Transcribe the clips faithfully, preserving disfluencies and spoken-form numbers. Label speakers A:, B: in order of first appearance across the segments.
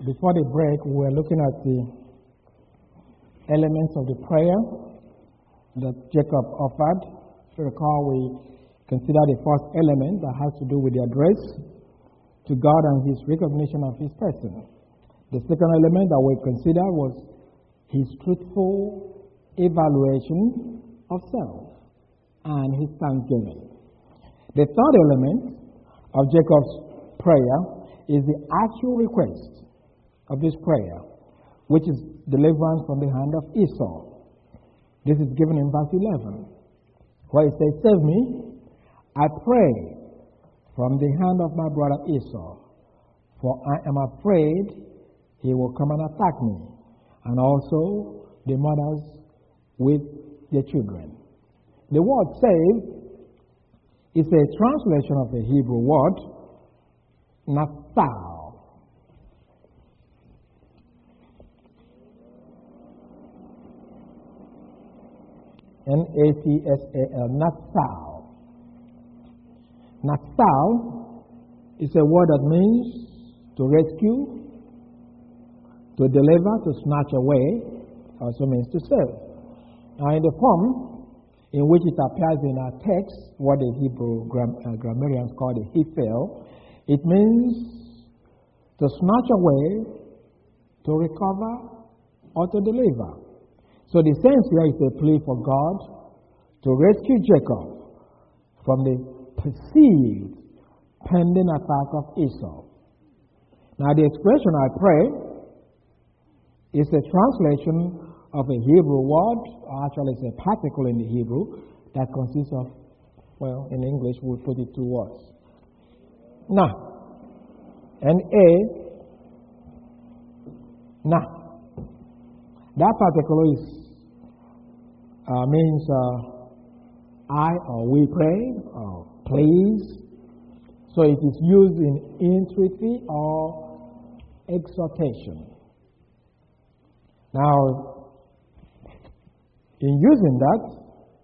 A: Before the break, we were looking at the elements of the prayer that Jacob offered. If you recall, we considered the first element that has to do with the address to God and his recognition of his person. The second element that we considered was his truthful evaluation of self and his thanksgiving. The third element of Jacob's prayer is the actual request of this prayer, which is deliverance from the hand of Esau. This is given in verse eleven, where it says, "Save me, I pray, from the hand of my brother Esau, for I am afraid he will come and attack me, and also the mothers with their children." The word "save" is a translation of the Hebrew word "natsal." N A T S A L, natsal. Natsal is a word that means to rescue, to deliver, to snatch away, also means to save. Now, in the form in which it appears in our text, what the Hebrew gram- uh, grammarians call the hiphil, it means to snatch away, to recover, or to deliver. So the sense here is a plea for God to rescue Jacob from the perceived pending attack of Esau. Now, the expression "I pray" is a translation of a Hebrew word, or actually it's a particle in the Hebrew that consists of, well, in English we put it two words. Na. N-A. Na. That particle is, uh, means uh, I or we pray or please. So it is used in entreaty or exhortation. Now, in using that,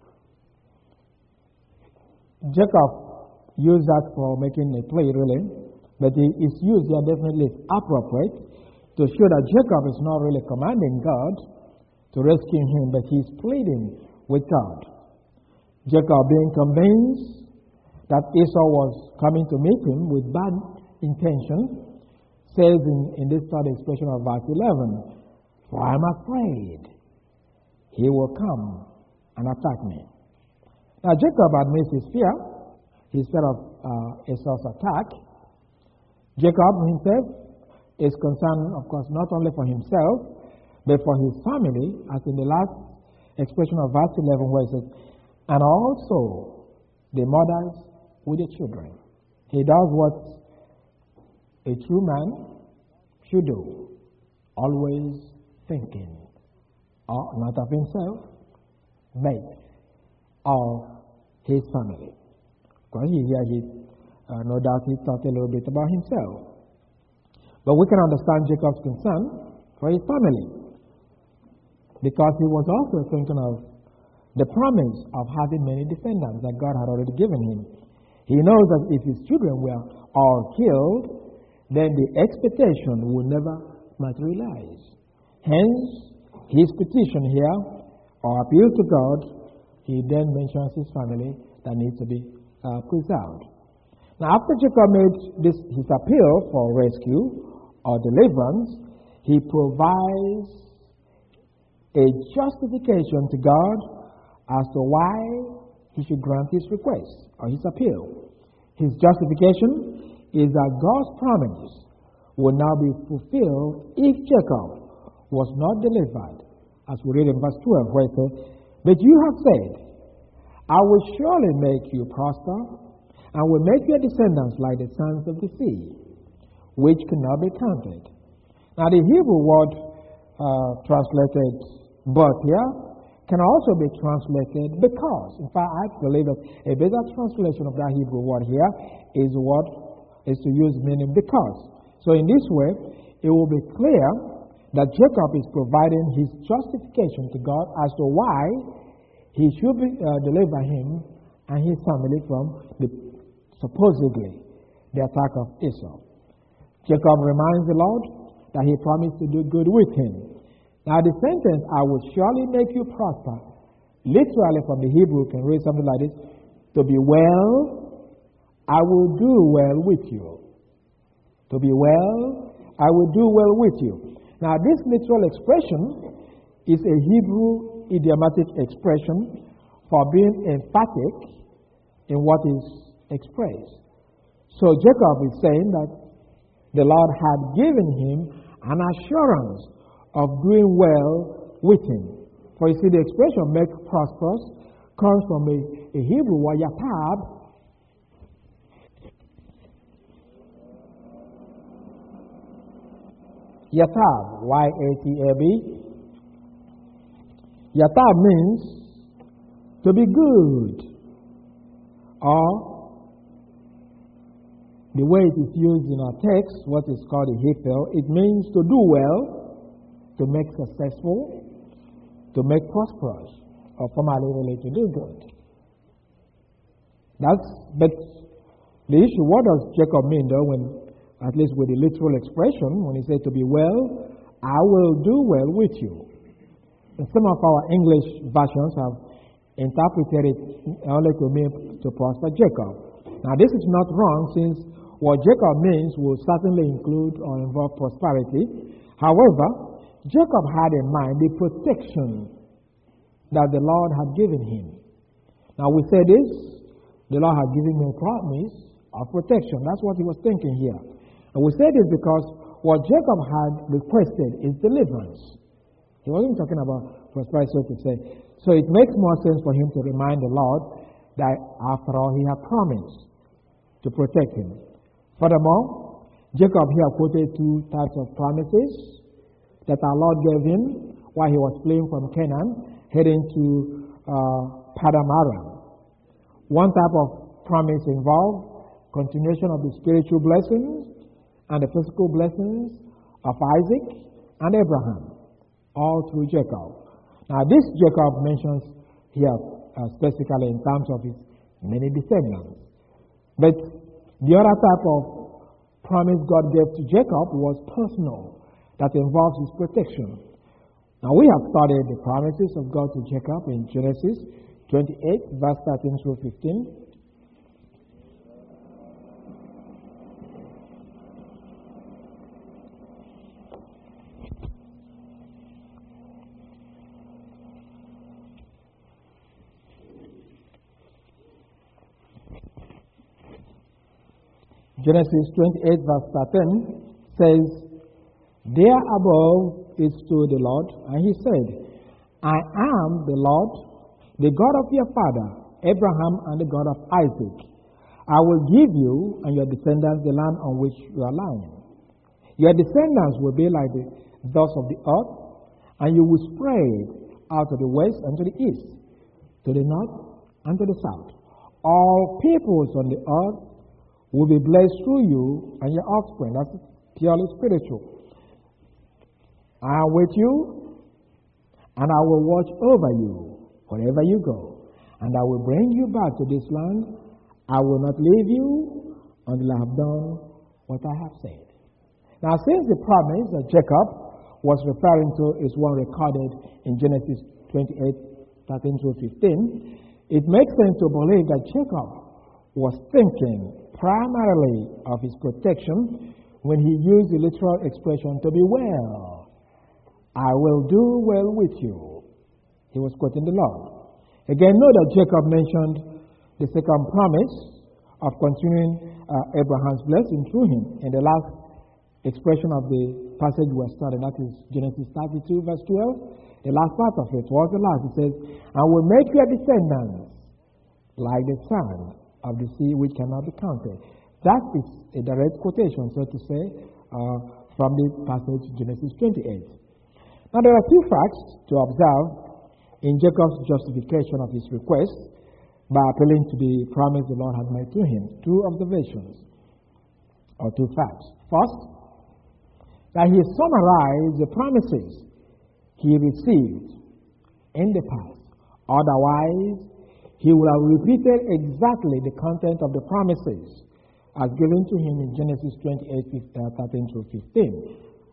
A: Jacob used that for making a plea, really, but it is used here definitely is appropriate to show that Jacob is not really commanding God to rescue him, but he is pleading with God. Jacob, being convinced that Esau was coming to meet him with bad intention, says in, in this third expression of verse eleven, "For I am afraid he will come and attack me." Now, Jacob admits his fear, his fear of uh, Esau's attack. Jacob himself is concerned, of course, not only for himself, but for his family, as in the last expression of verse eleven, where it says, "And also the mothers with the children." He does what a true man should do, always thinking, or not of himself, but of his family. Because he, here, he, uh, no doubt he thought a little bit about himself. But we can understand Jacob's concern for his family, because he was also thinking of the promise of having many descendants that God had already given him. He knows that if his children were all killed, then the expectation would never materialize. Hence, his petition here, or appeal to God, he then mentions his family that needs to be uh, preserved. Now, after Jacob made this his appeal for rescue or deliverance, he provides a justification to God as to why he should grant his request or his appeal. His justification is that God's promise will now be fulfilled if Jacob was not delivered, as we read in verse twelve, where it says, "But you have said, I will surely make you prosper, and will make your descendants like the sands of the sea, which cannot be counted." Now, the Hebrew word uh, translated "but" here can also be translated "because." In fact, I believe that a better translation of that Hebrew word here is what is to use meaning "because." So in this way, it will be clear that Jacob is providing his justification to God as to why he should be, uh, deliver him and his family from the supposedly the attack of Esau. Jacob reminds the Lord that he promised to do good with him. Now the sentence, I will surely make you prosper, literally from the Hebrew can read something like this, to be well, I will do well with you. To be well, I will do well with you. Now this literal expression is a Hebrew idiomatic expression for being emphatic in what is expressed. So Jacob is saying that the Lord had given him an assurance of doing well with him. For you see, the expression make prosperous comes from a, a Hebrew word, yatab. Yatab, Y A T A B. Yatab means to be good, or the way it is used in our text, what is called a hifel, it means to do well, to make successful, to make prosperous, or formally related to do good. That's, but the issue, what does Jacob mean though, when, at least with the literal expression, when he said to be well, I will do well with you. And some of our English versions have interpreted it only to mean to prosper Jacob. Now this is not wrong, since what Jacob means will certainly include or involve prosperity. However, Jacob had in mind the protection that the Lord had given him. Now we say this, the Lord had given me a promise of protection. That's what he was thinking here. And we say this because what Jacob had requested is deliverance. He wasn't talking about prosperity, so to say. So it makes more sense for him to remind the Lord that after all he had promised to protect him. Furthermore, Jacob here quoted two types of promises that our Lord gave him while he was fleeing from Canaan, heading to uh, Paddan Aram. One type of promise involved continuation of the spiritual blessings and the physical blessings of Isaac and Abraham, all through Jacob. Now this Jacob mentions here uh, specifically in terms of his many descendants. But the other type of promise God gave to Jacob was personal, that involves his protection. Now we have studied the promises of God to Jacob in Genesis twenty-eight, verse thirteen through fifteen. Genesis twenty-eight, verse thirteen says, there above is to the Lord, and he said, I am the Lord, the God of your father, Abraham, and the God of Isaac. I will give you and your descendants the land on which you are lying. Your descendants will be like the dust of the earth, and you will spread out to the west and to the east, to the north and to the south. All peoples on the earth will be blessed through you and your offspring. That's purely spiritual. I am with you, and I will watch over you wherever you go, and I will bring you back to this land. I will not leave you until I have done what I have said. Now, since the promise that Jacob was referring to is one recorded in Genesis twenty-eight, thirteen through fifteen, it makes sense to believe that Jacob was thinking primarily of his protection when he used the literal expression to be well. I will do well with you. He was quoting the Lord. Again, note that Jacob mentioned the second promise of continuing uh, Abraham's blessing through him in the last expression of the passage we're studying. That is Genesis thirty-two, verse twelve. The last part of it, towards the last, it says, I will make your descendants like the sand of the sea, which cannot be counted. That is a direct quotation, so to say, uh, from the passage Genesis twenty-eight. Now there are two facts to observe in Jacob's justification of his request by appealing to the promise the Lord had made to him. Two observations, or two facts. First, that he summarized the promises he received in the past. Otherwise, he would have repeated exactly the content of the promises as given to him in Genesis twenty-eight, thirteen through fifteen.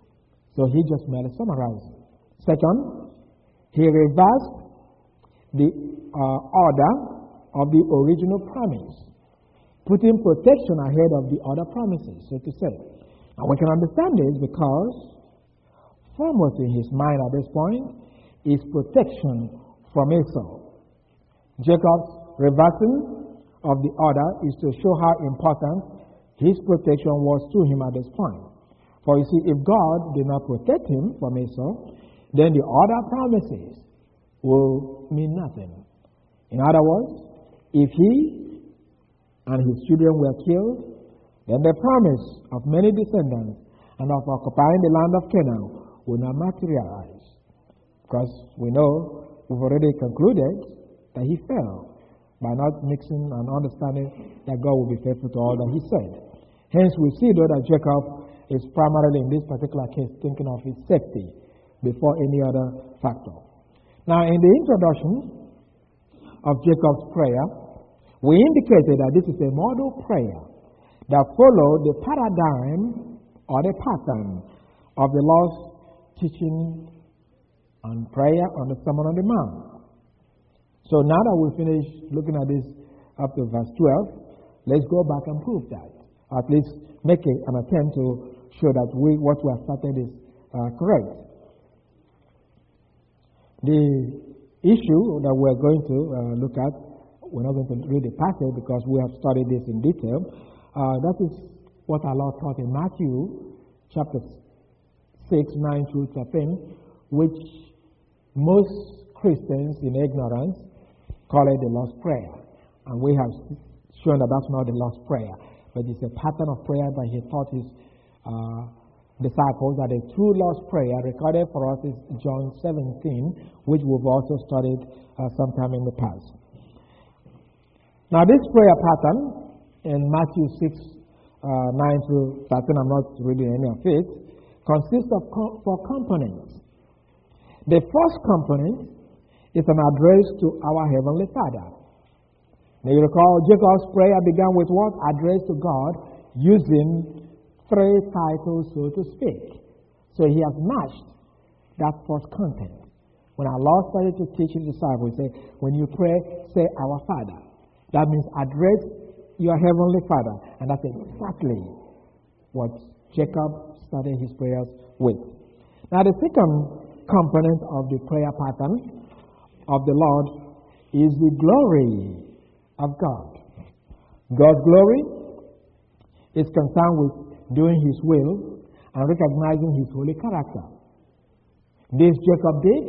A: So he just merely summarized. Second, he reversed the uh, order of the original promise, putting protection ahead of the other promises, so to say. And we can understand this because foremost in his mind at this point is protection from Esau. Jacob's reversing of the order is to show how important his protection was to him at this point. For you see, if God did not protect him from Esau, then the other promises will mean nothing. In other words, if he and his children were killed, then the promise of many descendants and of occupying the land of Canaan will not materialize. Because we know, we've already concluded that he fell by not mixing and understanding that God will be faithful to all that he said. Hence, we see, though, that Jacob is primarily, in this particular case, thinking of his safety before any other factor. Now, in the introduction of Jacob's prayer, we indicated that this is a model prayer that followed the paradigm or the pattern of the Lord's teaching on prayer on the Sermon on the Mount. So now that we finish looking at this up to verse twelve, let's go back and prove that. At least make a, an attempt to show that we, what we have started is uh, correct. The issue that we're going to uh, look at, we're not going to read the passage because we have studied this in detail. Uh, that is what our Lord taught in Matthew chapter six, nine through thirteen, which most Christians in ignorance call it the Lord's Prayer. And we have shown that that's not the Lord's Prayer, but it's a pattern of prayer that he taught his uh, disciples, that a true Lord's Prayer recorded for us is John seventeen, which we've also studied uh, sometime in the past. Now this prayer pattern in Matthew six, uh, nine through thirteen, I'm not reading any of it, consists of co- four components. The first component is an address to our Heavenly Father. Now you recall Jacob's prayer began with what? Address to God using three titles, so to speak. So he has matched that first content. When our Lord started to teach his disciples, he said, when you pray, say our Father. That means address your Heavenly Father. And that's exactly what Jacob started his prayers with. Now the second component of the prayer pattern of the Lord is the glory of God. God's glory is concerned with doing his will and recognizing his holy character. This Jacob did,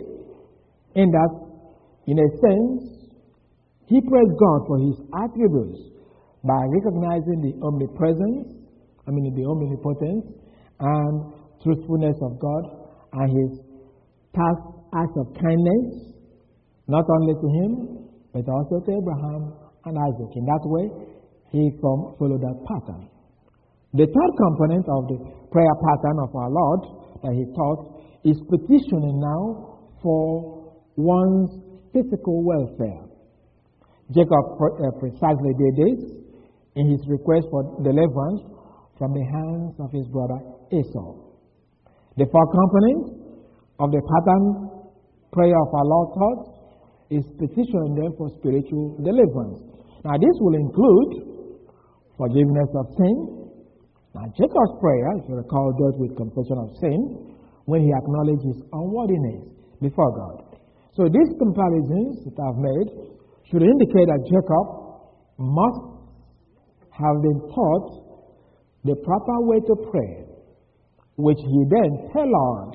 A: in that, in a sense, he praised God for his attributes by recognizing the omnipresence, I mean the omnipotence and truthfulness of God and his past acts of kindness, not only to him, but also to Abraham and Isaac. In that way, he followed that pattern. The third component of the prayer pattern of our Lord that he taught is petitioning now for one's physical welfare. Jacob uh, precisely did this in his request for deliverance from the hands of his brother Esau. The fourth component of the pattern prayer of our Lord taught is petitioning them for spiritual deliverance. Now this will include forgiveness of sin. Now Jacob's prayer, if you recall, dealt with confession of sin when he acknowledged his unworthiness before God. So these comparisons that I've made should indicate that Jacob must have been taught the proper way to pray, which he then tailored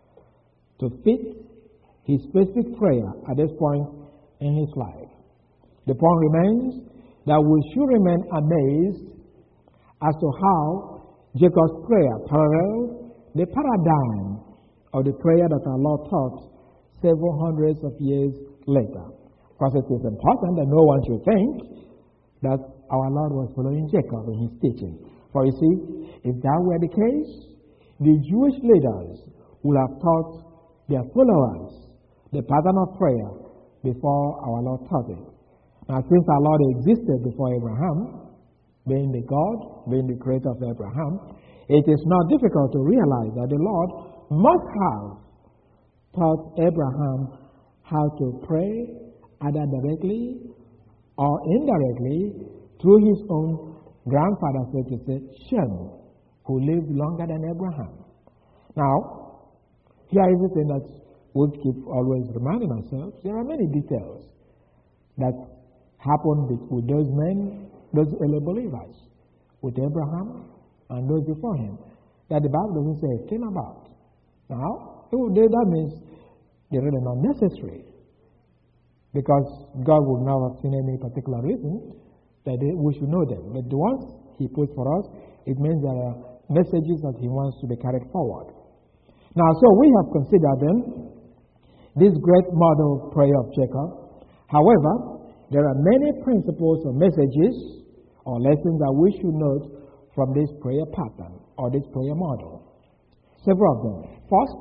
A: to fit his specific prayer at this point in his life. The point remains that we should remain amazed as to how Jacob's prayer paralleled the paradigm of the prayer that our Lord taught several hundreds of years later. Because it is important that no one should think that our Lord was following Jacob in his teaching. For you see, if that were the case, the Jewish leaders would have taught their followers the pattern of prayer before our Lord taught it. Now, since our Lord existed before Abraham, being the God, being the creator of Abraham, it is not difficult to realize that the Lord must have taught Abraham how to pray, either directly or indirectly, through his own grandfather, so to say, Shem, who lived longer than Abraham. Now, here is the thing that we keep always reminding ourselves. There are many details that happened with those men, those early believers, with Abraham and those before him, that the Bible doesn't say it came about. Now, that means they're really not necessary, because God would not have seen any particular reason that they, we should know them. But the ones He puts for us, it means there are messages that He wants to be carried forward. Now, so we have considered then this great model prayer of Jacob. However, there are many principles or messages or lessons that we should note from this prayer pattern or this prayer model. Several of them. First,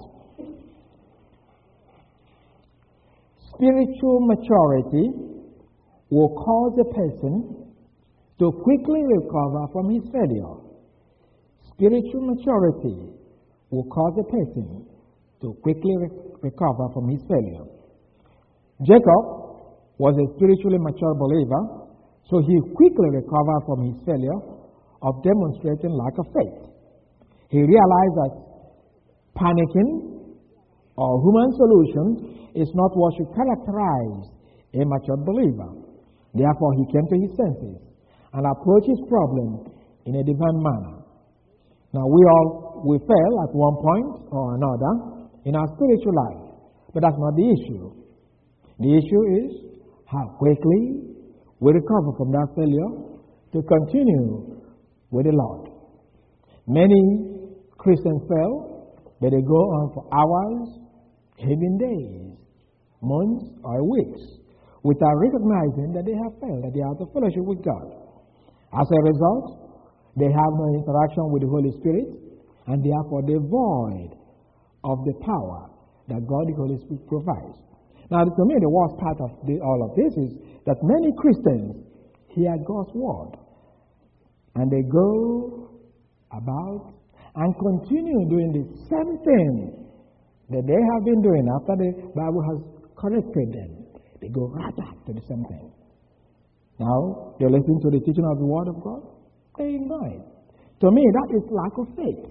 A: spiritual maturity will cause a person to quickly recover from his failure. Spiritual maturity will cause a person to quickly re- recover from his failure. Jacob was a spiritually mature believer, so he quickly recovered from his failure of demonstrating lack of faith. He realized that panicking or human solution is not what should characterize a mature believer. Therefore, he came to his senses and approached his problem in a divine manner. Now, we all, we fail at one point or another in our spiritual life, but that's not the issue. The issue is how quickly we recover from that failure to continue with the Lord. Many Christians fail, but they go on for hours, even days, months, or weeks, without recognizing that they have failed, that they are out of fellowship with God. As a result, they have no interaction with the Holy Spirit, and therefore they're void of the power that God, the Holy Spirit, provides. Now, to me, the worst part of the, all of this is that many Christians hear God's word, and they go about and continue doing the same thing that they have been doing after the Bible has corrected them. They go right back to the same thing. Now, they listen to the teaching of the Word of God. They ignore it. To me, that is lack of faith.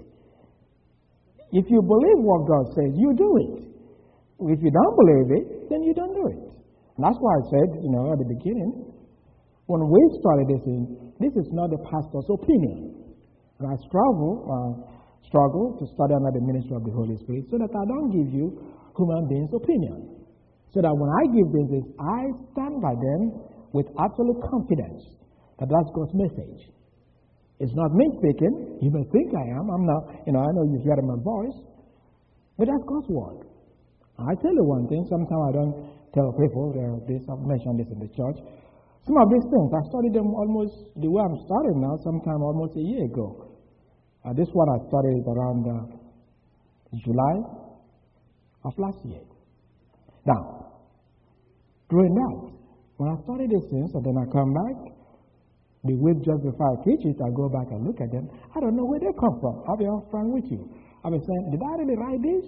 A: If you believe what God says, you do it. If you don't believe it, then you don't do it. And that's why I said, you know, at the beginning, when we started this, in, this is not the pastor's opinion. And I struggle, uh, struggle to study under the ministry of the Holy Spirit so that I don't give you human beings' opinion. So that when I give things, I stand by them with absolute confidence that that's God's message. It's not me speaking. You may think I am. I'm not, you know, I know you've heard my voice. But that's God's word. I tell you one thing, sometimes I don't tell people, there this, I've mentioned this in the church. Some of these things, I studied them almost the way I'm starting now, sometime almost a year ago. Uh, this one I studied around uh, July of last year. Now, during that, when I study these things, and then I come back, the week just before I teach it, I go back and look at them. I don't know where they come from. I'll be upfront with you. I'll be saying, did I really write this?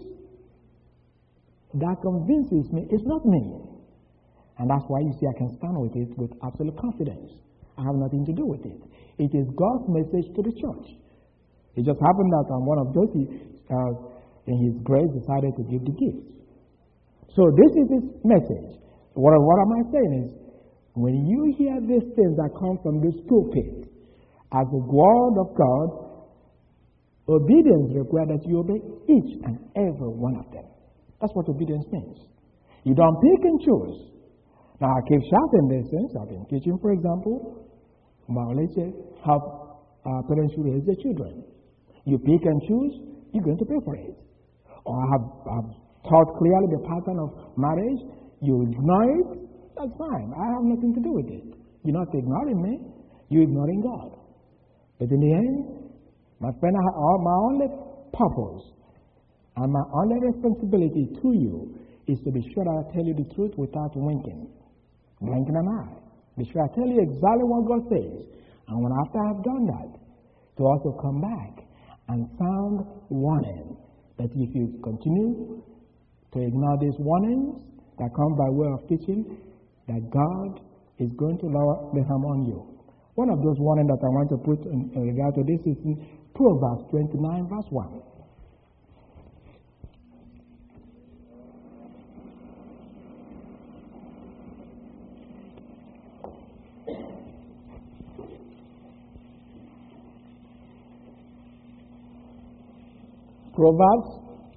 A: That convinces me it's not me. And that's why you see I can stand with it with absolute confidence. I have nothing to do with it. It is God's message to the church. It just happened that on one of those, he, uh, in His grace, decided to give the gift. So this is His message. What, what am I saying is, when you hear these things that come from this pulpit, as the word of God, obedience requires that you obey each and every one of them. That's what obedience means. You don't pick and choose. Now, I keep shouting these things. I've been teaching, for example, about, let's say, how uh, parents should raise their children. You pick and choose, you're going to pay for it. Or I have, I've taught clearly the pattern of marriage. You ignore it, that's fine. I have nothing to do with it. You're not ignoring me, you're ignoring God. But in the end, my friend, my only purpose and my only responsibility to you is to be sure that I tell you the truth without winking, blinking an eye. Be sure I tell you exactly what God says. And when after I've done that, to also come back and sound warning that if you continue to ignore these warnings that come by way of teaching, that God is going to lower the harm on you. One of those warnings that I want to put in, in regard to this is in Proverbs twenty-nine, verse one. Proverbs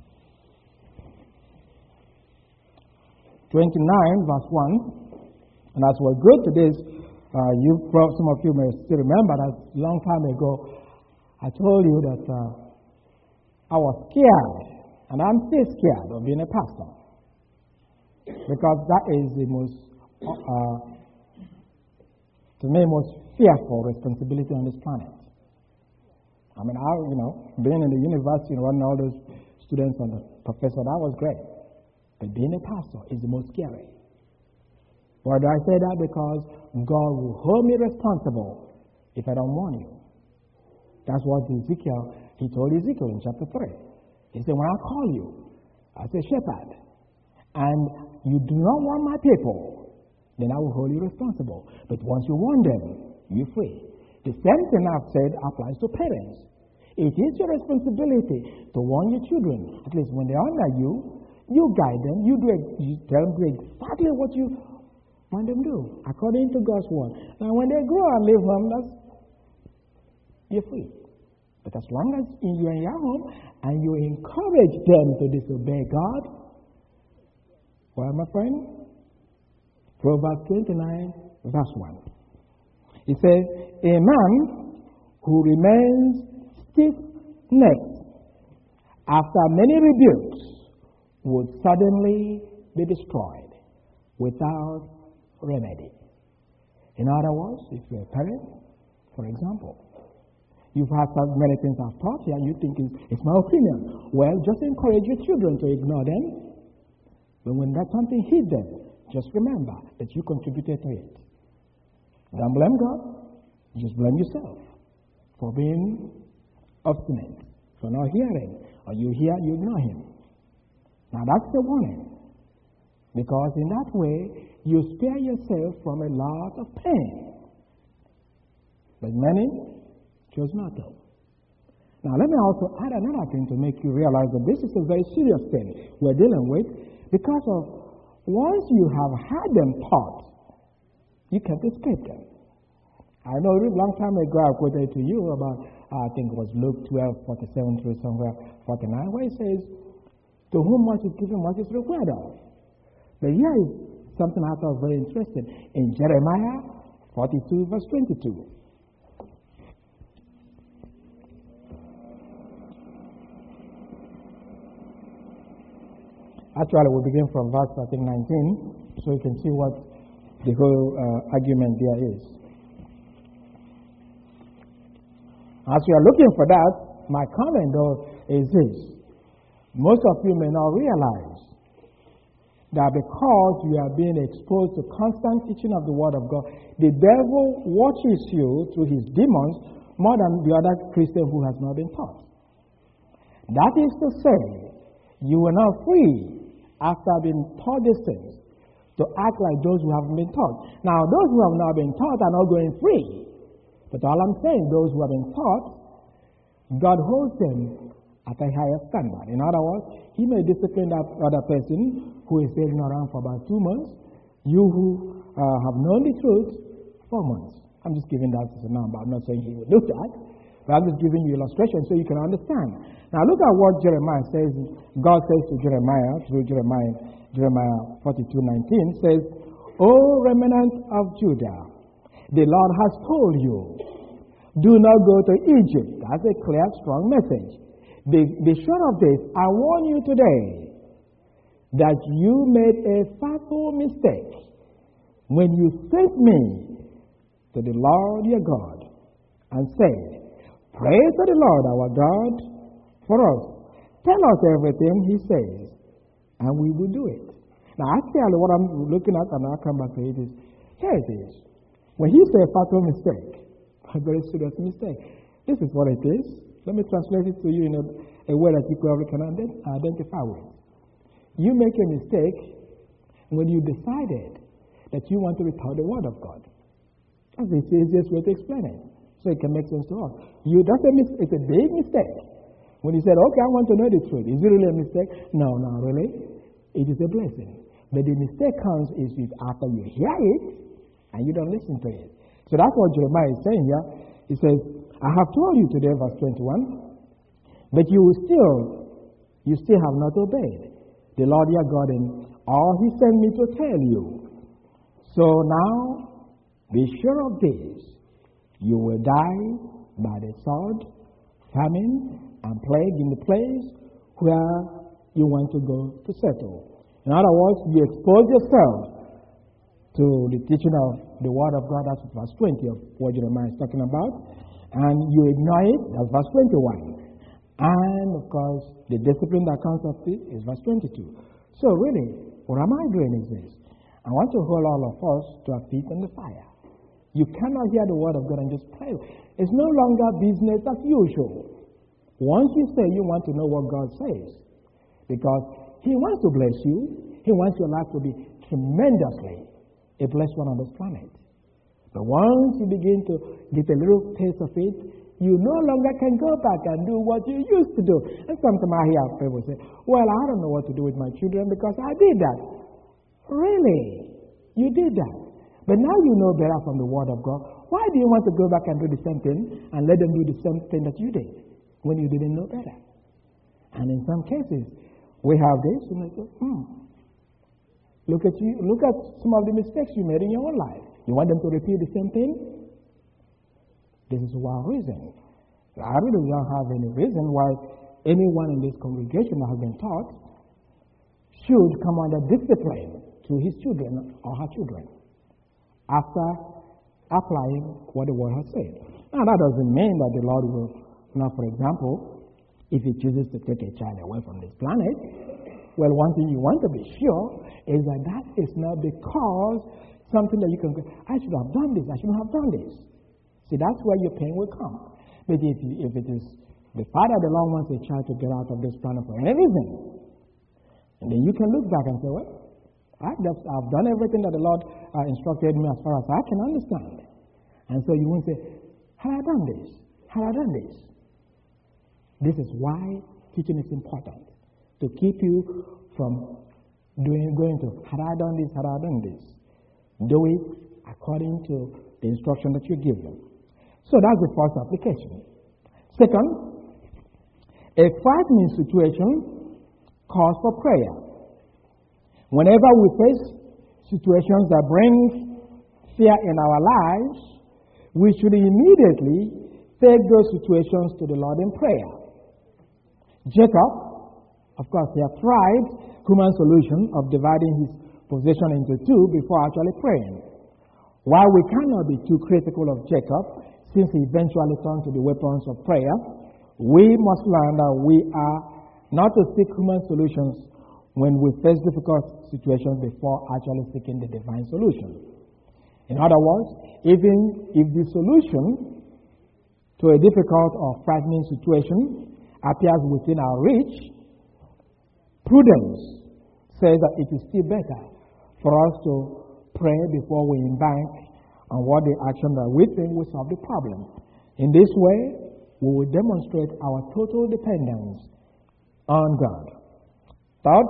A: twenty-nine, verse one. And as we go to this, uh, you, some of you may still remember that a long time ago, I told you that uh, I was scared, and I'm still scared of being a pastor. Because that is the most, uh, to me, most fearful responsibility on this planet. I mean, I, you know, being in the university and running all those students and the professor, that was great. But being a pastor is the most scary. Why do I say that? Because God will hold me responsible if I don't warn you. That's what Ezekiel, he told Ezekiel in chapter three. He said, when I call you as a shepherd, and you do not warn my people, then I will hold you responsible. But once you warn them, you're free. The same thing I've said applies to parents. It is your responsibility to warn your children. At least when they're under you, you guide them, you, do, you tell them to do exactly what you want them to do, according to God's word. Now when they grow and leave home, that's, you're free. But as long as you're in your home and you encourage them to disobey God, well, my friend, Proverbs twenty-nine, verse one. He says, a man who remains stiff-necked after many rebukes would suddenly be destroyed without remedy. In other words, if you're a parent, for example, you've had so many things I've taught you and you think it's, it's my opinion. Well, just encourage your children to ignore them. But when that something hit them, just remember that you contributed to it. Don't blame God. Just blame yourself for being obstinate, for not hearing. Or you hear, you ignore him. Now that's the warning. Because in that way, you spare yourself from a lot of pain. But many chose not to. Now let me also add another thing to make you realize that this is a very serious thing we're dealing with. Because of once you have had them taught, you can't escape them. I know a long time ago I quoted to you about, uh, I think it was Luke twelve, forty-seven through somewhere forty-nine, where it says, to whom much is given, much is required of. But here is something I thought was very interesting. In Jeremiah forty-two, verse twenty-two. Actually, we begin from verse, I think, nineteen, so you can see what the whole uh, argument there is. As you are looking for that, my comment, though, is this. Most of you may not realize that because you are being exposed to constant teaching of the Word of God, the devil watches you through his demons more than the other Christian who has not been taught. That is to say, you are not free after being taught these things to act like those who haven't been taught. Now, those who have not been taught are not going free. But all I'm saying, those who have been taught, God holds them at a higher standard. In other words, he may discipline that other person who is sailing around for about two months, you who uh, have known the truth, four months. I'm just giving that as a number. I'm not saying he will do that, but I'm just giving you illustration so you can understand. Now look at what Jeremiah says. God says to Jeremiah, through Jeremiah, Jeremiah forty-two nineteen, says, O remnant of Judah, the Lord has told you, do not go to Egypt. That's a clear, strong message. Be, be sure of this. I warn you today that you made a fatal mistake when you sent me to the Lord your God and said, pray to the Lord our God for us. Tell us everything he says, and we will do it. Now, actually, what I'm looking at, and I'll come back to it, is here it is. When he said fatal mistake, a very serious mistake, this is what it is. Let me translate it to you in a, a way that you probably can ident- identify with. You make a mistake when you decided that you want to be taught the Word of God. That's the easiest way to explain it, so it can make sense to us. You, that's a mis- it's a big mistake. When you said, okay, I want to know the truth, is it really a mistake? No, no, really. It is a blessing. But the mistake comes is if after you hear it and you don't listen to it. So that's what Jeremiah is saying here. He says, I have told you today, verse twenty-one, but you will still, you still have not obeyed the Lord your God and all He sent me to tell you. So now, be sure of this, you will die by the sword, famine, and plague in the place where you want to go to settle. In other words, you expose yourself to the teaching of the Word of God. That's verse twenty of what Jeremiah is talking about. And you ignore it. That's verse twenty-one. And, of course, the discipline that comes of it is verse twenty-two. So, really, what am I doing is this. I want to hold all of us to our feet on the fire. You cannot hear the Word of God and just play. It's no longer business as usual. Once you say you want to know what God says, because He wants to bless you, He wants your life to be tremendously a blessed one on this planet. But once you begin to get a little taste of it, you no longer can go back and do what you used to do. And sometimes I hear people say, well, I don't know what to do with my children because I did that. Really? You did that. But now you know better from the Word of God. Why do you want to go back and do the same thing and let them do the same thing that you did when you didn't know better? And in some cases, we have this and they say, hmm, look at you, look at some of the mistakes you made in your own life. You want them to repeat the same thing? This is one reason. I really don't have any reason why anyone in this congregation that has been taught should come under discipline to his children or her children after applying what the Word has said. Now, that doesn't mean that the Lord will, now, for example, if He chooses to take a child away from this planet, well, one thing you want to be sure is that that is not because something that you can go, I should have done this, I shouldn't have done this. See, that's where your pain will come. But if, you, if it is the Father, the Lord wants a child to get out of this planet for any reason, and then you can look back and say, well, I've, just, I've done everything that the Lord uh, instructed me as far as I can understand. And so you won't say, had I done this? Had I done this? This is why teaching is important, to keep you from doing, going to, had I done this, had I done this? Do it according to the instruction that you're given. So that's the first application. Second, a frightening situation calls for prayer. Whenever we face situations that bring fear in our lives, we should immediately take those situations to the Lord in prayer. Jacob, of course, he had tried human solution of dividing his possession into two before actually praying. While we cannot be too critical of Jacob, since he eventually turned to the weapons of prayer, we must learn that we are not to seek human solutions when we face difficult situations before actually seeking the divine solution. In other words, even if the solution to a difficult or frightening situation appears within our reach, prudence says that it is still better for us to pray before we embark on what the action that we think will solve the problem. In this way, we will demonstrate our total dependence on God. Third,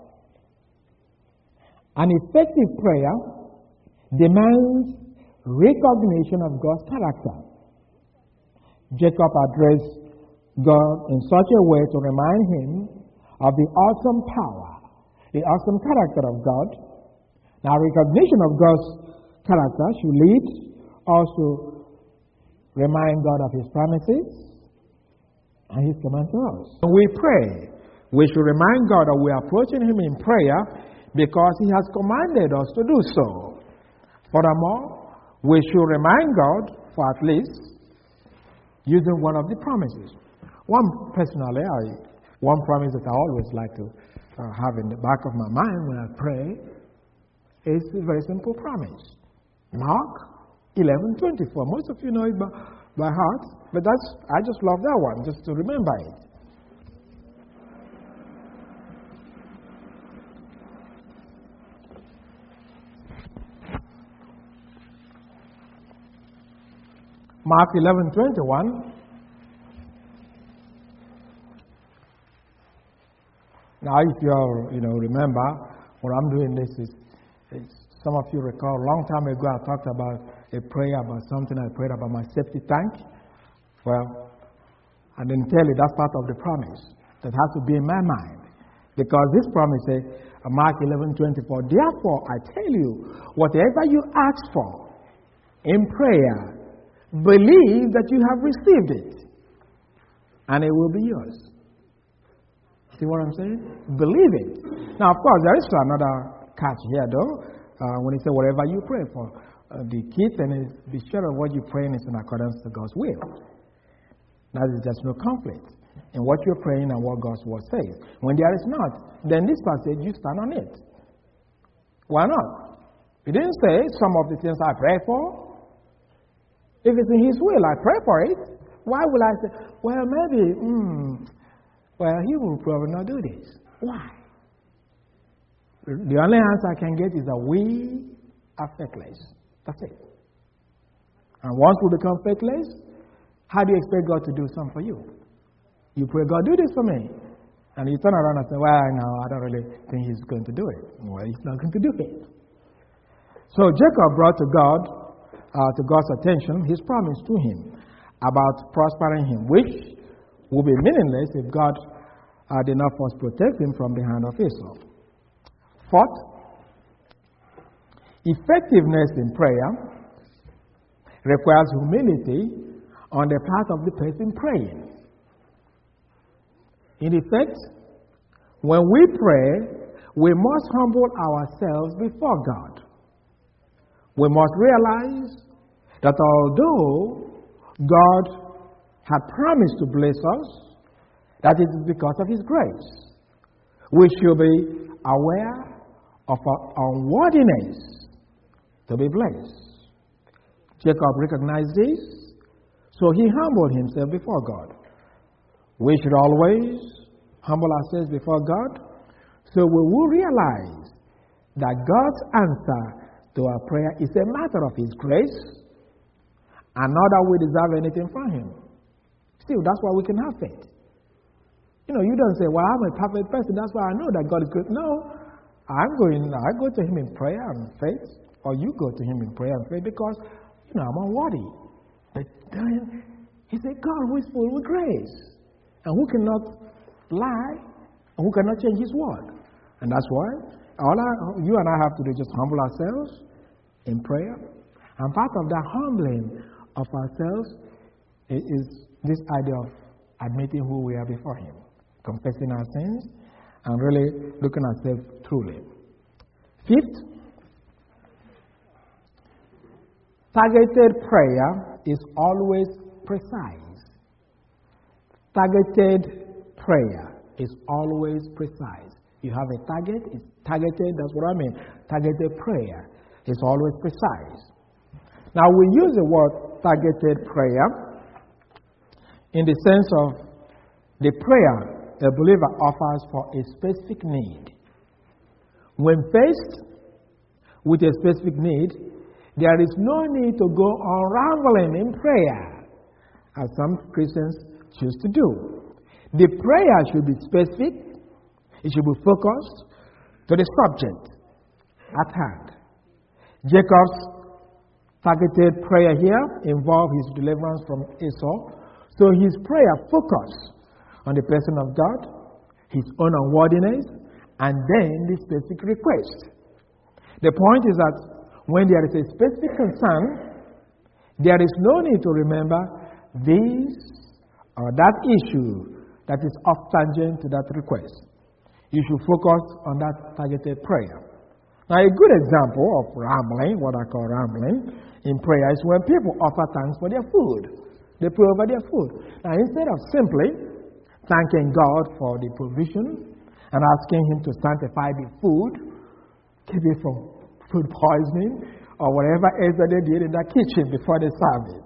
A: an effective prayer demands recognition of God's character. Jacob addressed God in such a way to remind him of the awesome power, the awesome character of God. Now, recognition of God's character should lead us to remind God of His promises and His command to us. When we pray, we should remind God that we are approaching Him in prayer because He has commanded us to do so. Furthermore, we should remind God, for at least, using one of the promises. One, personally, I, one promise that I always like to uh, have in the back of my mind when I pray is a very simple promise. Mark eleven twenty-four. Most of you know it, but by heart. But that's, I just love that one, just to remember it. Mark eleven twenty-one. Now, if you are, you know, remember what I'm doing this is, is, some of you recall a long time ago I talked about a prayer about something I prayed about my safety tank. Well, I didn't tell you that's part of the promise that has to be in my mind, because this promise says, Mark eleven twenty-four. Therefore, I tell you, whatever you ask for in prayer, believe that you have received it, and it will be yours. See what I'm saying? Believe it. Now, of course, there is another catch here, though. Uh, when he said, whatever you pray for, uh, the key thing is be sure of what you're praying is in accordance to God's will. That is, there's no conflict in what you're praying and what God's word says. When there is not, then this passage, you stand on it. Why not? He didn't say some of the things I pray for. If it's in His will, I pray for it. Why will I say, well, maybe, hmm, well, He will probably not do this. Why? The only answer I can get is that we are faithless. That's it. And once we become faithless, how do you expect God to do something for you? You pray, God, do this for me. And you turn around and say, well, no, I don't really think He's going to do it. Well, He's not going to do it. So Jacob brought to God, uh, to God's attention, His promise to him about prospering him, which would be meaningless if God uh, did not first protect him from the hand of Esau. Fourth, effectiveness in prayer requires humility on the part of the person praying. In effect, when we pray, we must humble ourselves before God. We must realize that although God had promised to bless us, that it is because of His grace. We should be aware of our unworthiness to be blessed. Jacob recognized this, so he humbled himself before God. We should always humble ourselves before God, so we will realize that God's answer to our prayer is a matter of His grace, and not that we deserve anything from Him. Still, that's why we can have faith. You know, you don't say, well, I'm a perfect person, that's why I know that God is good. No, I'm going, I go to Him in prayer and faith, or you go to Him in prayer and faith, because, you know, I'm unworthy. But then, He said, God who is full with grace, and who cannot lie, and who cannot change His word. And that's why all I, you and I have to do is just humble ourselves in prayer. And part of that humbling of ourselves is this idea of admitting who we are before Him, confessing our sins, and really looking at ourselves truly. Fifth, targeted prayer is always precise. Targeted prayer is always precise. You have a target, it's targeted, that's what I mean. Targeted prayer is always precise. Now, we use the word targeted prayer in the sense of the prayer a believer offers for a specific need. When faced with a specific need, there is no need to go on rambling in prayer, as some Christians choose to do. The prayer should be specific, it should be focused to the subject at hand. Jacob's targeted prayer here involved his deliverance from Esau. So his prayer focused on the person of God, his own unworthiness, and then the specific request. The point is that when there is a specific concern, there is no need to remember this or that issue that is off tangent to that request. You should focus on that targeted prayer. Now, a good example of rambling, what I call rambling, in prayer is when people offer thanks for their food. They pray over their food. Now, instead of simply thanking God for the provision and asking Him to sanctify the food, keep it from food poisoning or whatever else that they did in that kitchen before they serve it.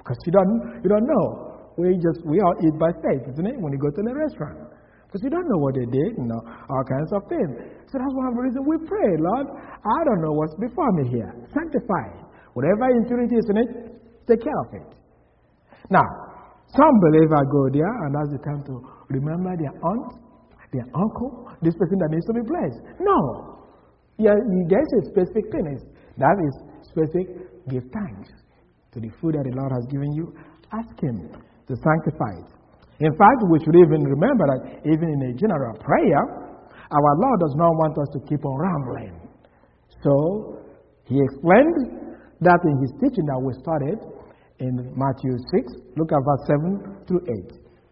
A: Because you don't, you don't know. We just, we all eat by faith, isn't it? When you go to the restaurant. Because you don't know what they did, you know, all kinds of things. So that's one of the reasons we pray, Lord, I don't know what's before me here. Sanctify it. Whatever impurity is in it, take care of it. Now, some believers go there, and that's the time to remember their aunt, their uncle, this person that needs to be blessed. No. Yeah, there's a specific thing. That is specific. Give thanks to the food that the Lord has given you. Ask Him to sanctify it. In fact, we should even remember that even in a general prayer, our Lord does not want us to keep on rambling. So, He explained that in His teaching that we started in Matthew six. Look at verse seven through eight.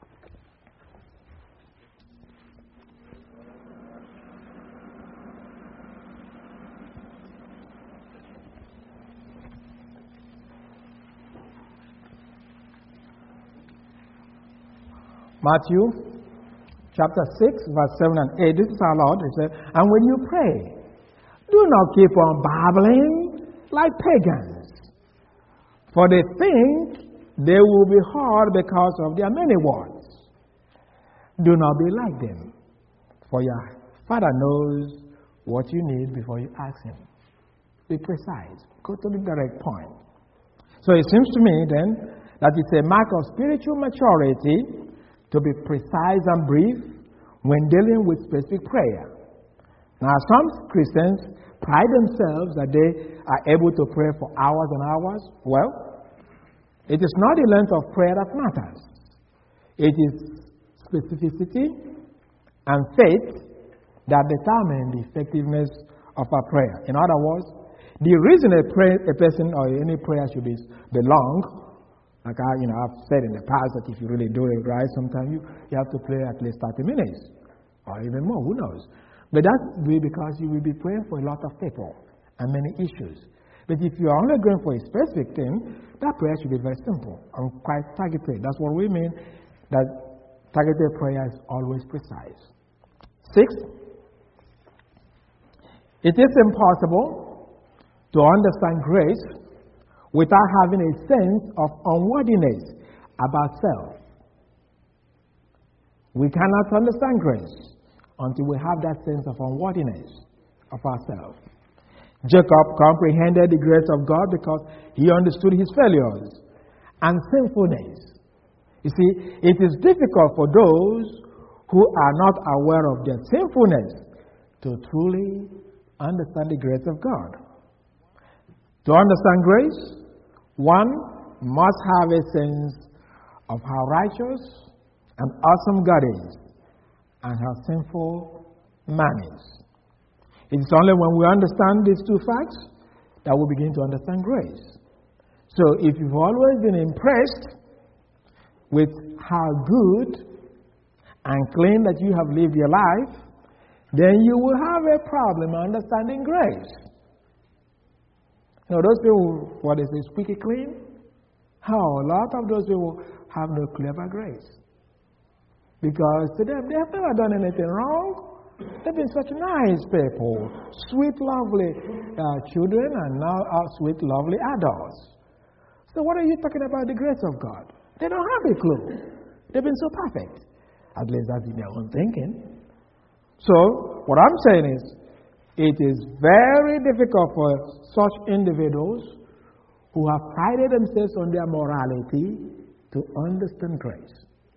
A: Matthew chapter six, verse seven and eight. This is our Lord. He said, and when you pray, do not keep on babbling like pagans, for they think they will be heard because of their many words. Do not be like them, for your Father knows what you need before you ask Him. Be precise. Go to the direct point. So it seems to me then that it's a mark of spiritual maturity to be precise and brief when dealing with specific prayer. Now, some Christians pride themselves that they are able to pray for hours and hours. Well, it is not the length of prayer that matters. It is specificity and faith that determine the effectiveness of our prayer. In other words, the reason a, pray, a person or any prayer should be, be long, like I, you know, I've said in the past that if you really do it right, sometimes you, you have to pray at least thirty minutes or even more, who knows. But that's because you will be praying for a lot of people and many issues. But if you're only going for a specific thing, that prayer should be very simple and quite targeted. That's what we mean, that targeted prayer is always precise. Six, it is impossible to understand grace without having a sense of unworthiness about self. We cannot understand grace until we have that sense of unworthiness of ourselves. Jacob comprehended the grace of God because he understood his failures and sinfulness. You see, it is difficult for those who are not aware of their sinfulness to truly understand the grace of God. To understand grace, one must have a sense of how righteous and awesome God is and how sinful man is. It is only when we understand these two facts that we begin to understand grace. So if you've always been impressed with how good and clean that you have lived your life, then you will have a problem understanding grace. You know, those people, what is this, squeaky clean? How a lot of those people have no clue about grace. Because to them, they have never done anything wrong. They've been such nice people, sweet, lovely uh, children, and now uh, sweet, lovely adults. So what are you talking about the grace of God? They don't have a clue. They've been so perfect. At least that's in their own thinking. So what I'm saying is, it is very difficult for such individuals who have prided themselves on their morality to understand grace.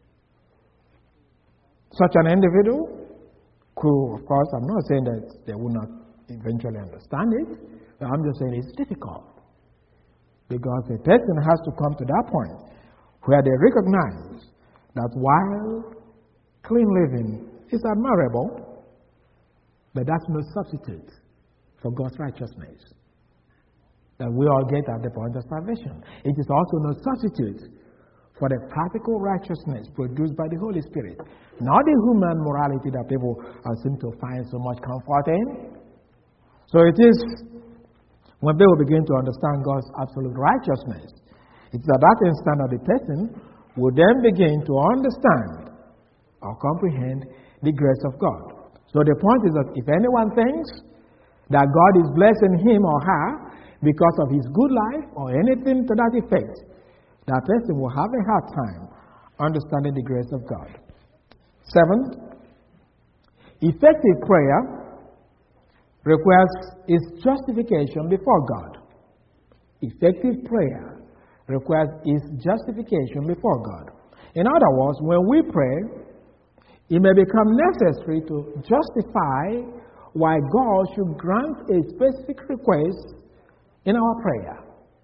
A: Such an individual who, of course, I'm not saying that they will not eventually understand it, but I'm just saying it's difficult. Because a person has to come to that point where they recognize that while clean living is admirable, but that's no substitute for God's righteousness that we all get at the point of salvation. It is also no substitute for the practical righteousness produced by the Holy Spirit. Not the human morality that people uh, seem to find so much comfort in. So it is when people begin to understand God's absolute righteousness, it's at that instant that the person will then begin to understand or comprehend the grace of God. So the point is that if anyone thinks that God is blessing him or her because of his good life or anything to that effect, that person will have a hard time understanding the grace of God. Seven, effective prayer requires its justification before God. Effective prayer requires its justification before God. In other words, when we pray, it may become necessary to justify why God should grant a specific request in our prayer.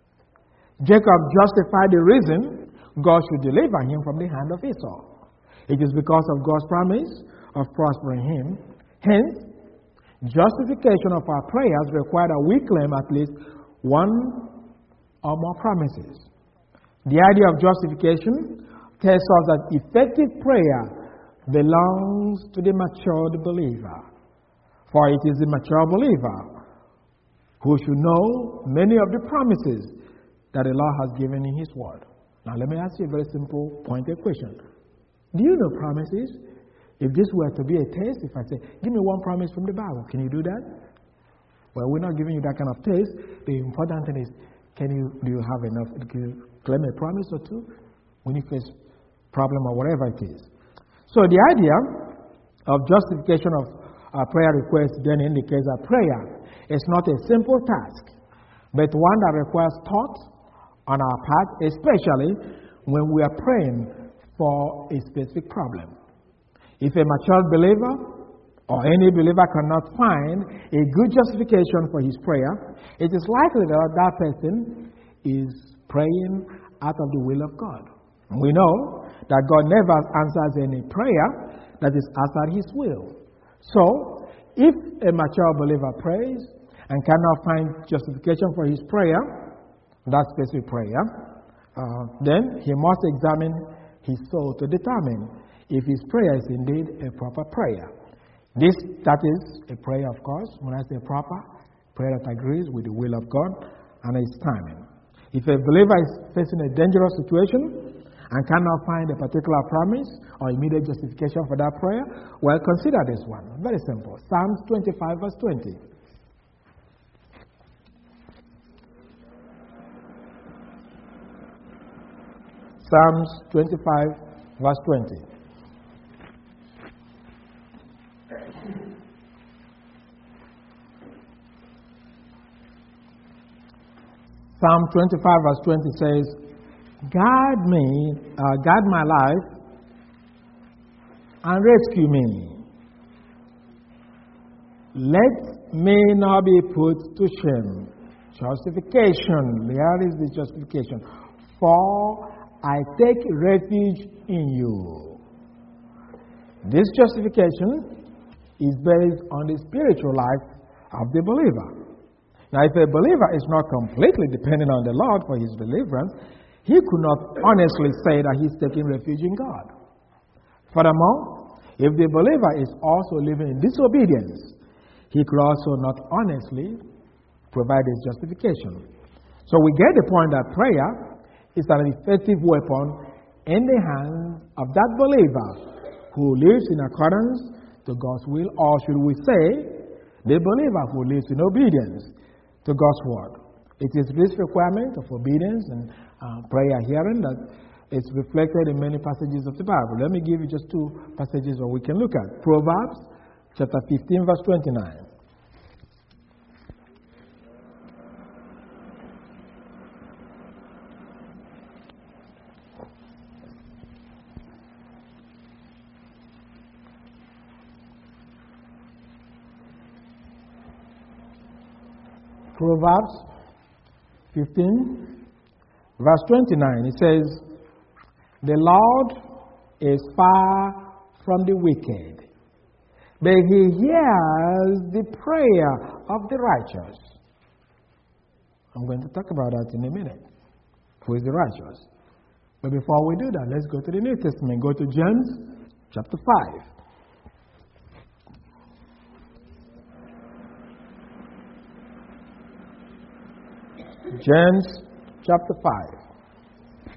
A: Jacob justified the reason God should deliver him from the hand of Esau. It is because of God's promise of prospering him. Hence, justification of our prayers requires that we claim at least one or more promises. The idea of justification tells us that effective prayer belongs to the matured believer. For it is the mature believer who should know many of the promises that the Lord has given in His Word. Now let me ask you a very simple pointed question. Do you know promises? If this were to be a test, if I say, give me one promise from the Bible, can you do that? Well, we're not giving you that kind of test. The important thing is, can you, do you have enough, can you claim a promise or two when you face problem or whatever it is? So the idea of justification of a prayer request then indicates that prayer is not a simple task, but one that requires thought on our part, especially when we are praying for a specific problem. If a mature believer or any believer cannot find a good justification for his prayer, it is likely that that person is praying out of the will of God. We know that God never answers any prayer that is outside His will. So, if a mature believer prays and cannot find justification for his prayer, that specific prayer, uh, then he must examine his soul to determine if his prayer is indeed a proper prayer. This, that is a prayer, of course, when I say proper, prayer that agrees with the will of God and its timing. If a believer is facing a dangerous situation and cannot find a particular promise or immediate justification for that prayer, well, consider this one. Very simple. Psalms twenty-five, verse twenty. Psalms twenty-five, verse twenty. Psalm twenty-five, verse twenty says, Guard me, uh, guard my life, and rescue me. Let me not be put to shame. Justification. There is the justification. For I take refuge in you. This justification is based on the spiritual life of the believer. Now, if a believer is not completely dependent on the Lord for his deliverance, he could not honestly say that he's taking refuge in God. Furthermore, if the believer is also living in disobedience, he could also not honestly provide his justification. So we get the point that prayer is an effective weapon in the hands of that believer who lives in accordance to God's will, or should we say, the believer who lives in obedience to God's word. It is this requirement of obedience and uh, prayer hearing that is reflected in many passages of the Bible. Let me give you just two passages that we can look at. Proverbs chapter fifteen, verse twenty-nine. Proverbs fifteen, verse twenty-nine, it says, The Lord is far from the wicked, but He hears the prayer of the righteous. I'm going to talk about that in a minute. Who is the righteous? But before we do that, let's go to the New Testament. Go to James chapter five. James chapter five.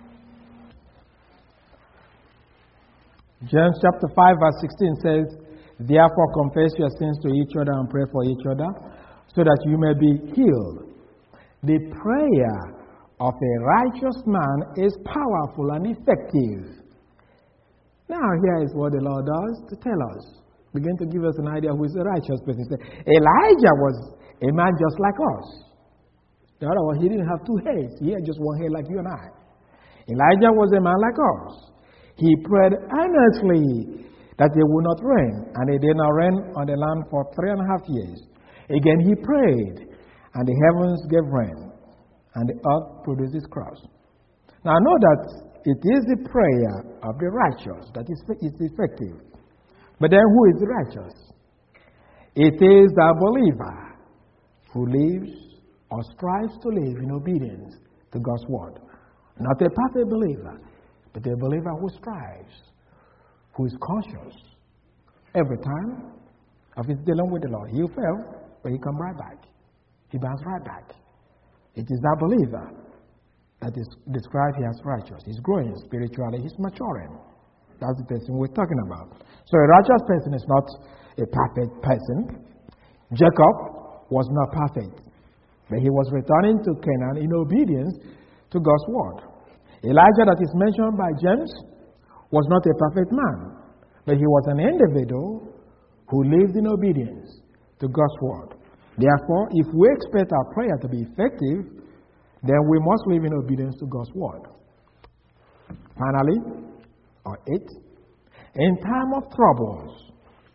A: James chapter five, verse sixteen says, Therefore, confess your sins to each other and pray for each other, so that you may be healed. The prayer of a righteous man is powerful and effective. Now, here is what the Lord does to tell us. Begin to give us an idea who is a righteous person. Elijah was a man just like us. The other one, he didn't have two heads. He had just one head like you and I. Elijah was a man like us. He prayed earnestly that it would not rain, and it did not rain on the land for three and a half years. Again he prayed, and the heavens gave rain, and the earth produces crops. Now know that it is the prayer of the righteous that is, is effective. But then who is the righteous? It is the believer who lives or strives to live in obedience to God's word. Not a perfect believer, but a believer who strives, who is conscious every time of his dealing with the Lord. He'll fail, but he comes right back. He bounces right back. It is that believer that is described here as righteous. He's growing spiritually. He's maturing. That's the person we're talking about. So a righteous person is not a perfect person. Jacob was not perfect, but he was returning to Canaan in obedience to God's word. Elijah, that is mentioned by James, was not a perfect man, but he was an individual who lived in obedience to God's word. Therefore, if we expect our prayer to be effective, then we must live in obedience to God's word. Finally, or eight, in time of troubles,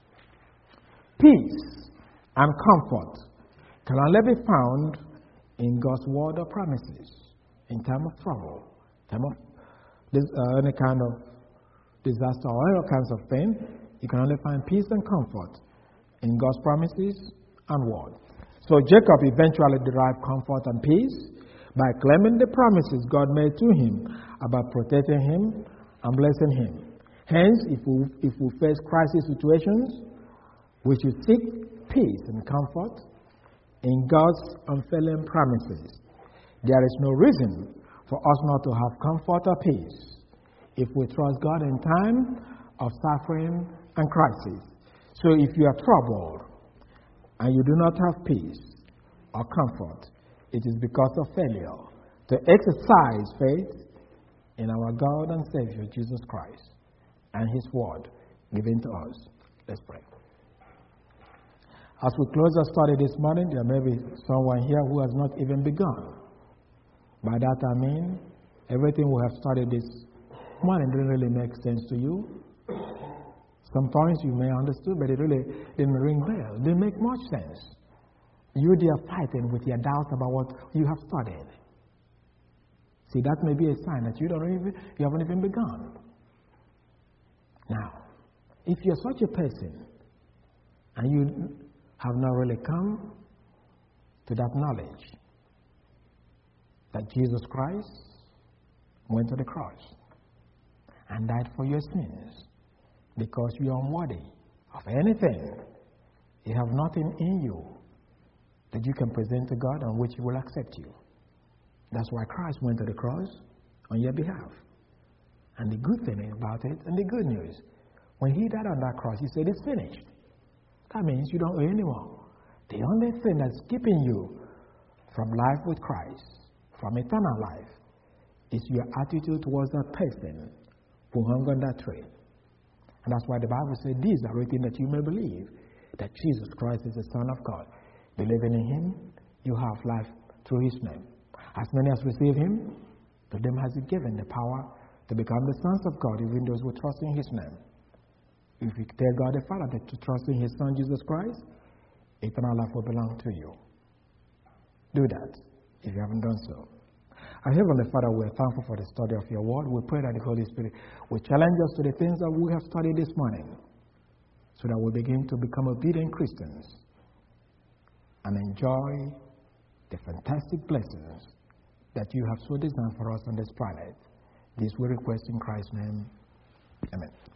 A: peace and comfort can only be found in God's word or promises. In time of trouble, time of this, uh, any kind of disaster or all kinds of pain, you can only find peace and comfort in God's promises and word. So Jacob eventually derived comfort and peace by claiming the promises God made to him about protecting him and blessing him. Hence, if we, if we face crisis situations, we should seek peace and comfort in God's unfailing promises. There is no reason for us not to have comfort or peace if we trust God in time of suffering and crisis. So if you are troubled and you do not have peace or comfort, it is because of failure to exercise faith in our God and Savior Jesus Christ and His word given to us. Let's pray. As we close our study this morning, there may be someone here who has not even begun. By that I mean, everything we have studied this morning didn't really make sense to you. Some points you may understand, but it really didn't ring bell. Didn't make much sense. You there fighting with your doubts about what you have studied. See, that may be a sign that you don't even you haven't even begun. Now, if you're such a person and you have not really come to that knowledge that Jesus Christ went to the cross and died for your sins because you are unworthy of anything, you have nothing in you that you can present to God on which He will accept you. That's why Christ went to the cross on your behalf. And the good thing about it, and the good news, when He died on that cross, He said, it's finished. That means you don't owe anymore. The only thing that's keeping you from life with Christ, from eternal life, is your attitude towards that person who hung on that tree. And that's why the Bible said, these are written that you may believe that Jesus Christ is the Son of God. Believing in Him, you have life through His name. As many as receive Him, to them has He given the power to become the sons of God, even those who trust in His name. If you tell God the Father that to trust in His Son, Jesus Christ, eternal life will belong to you. Do that if you haven't done so. Our Heavenly Father, we are thankful for the study of your word. We pray that the Holy Spirit will challenge us to the things that we have studied this morning so that we begin to become obedient Christians and enjoy the fantastic blessings that you have so designed for us on this planet. This we request in Christ's name. Amen.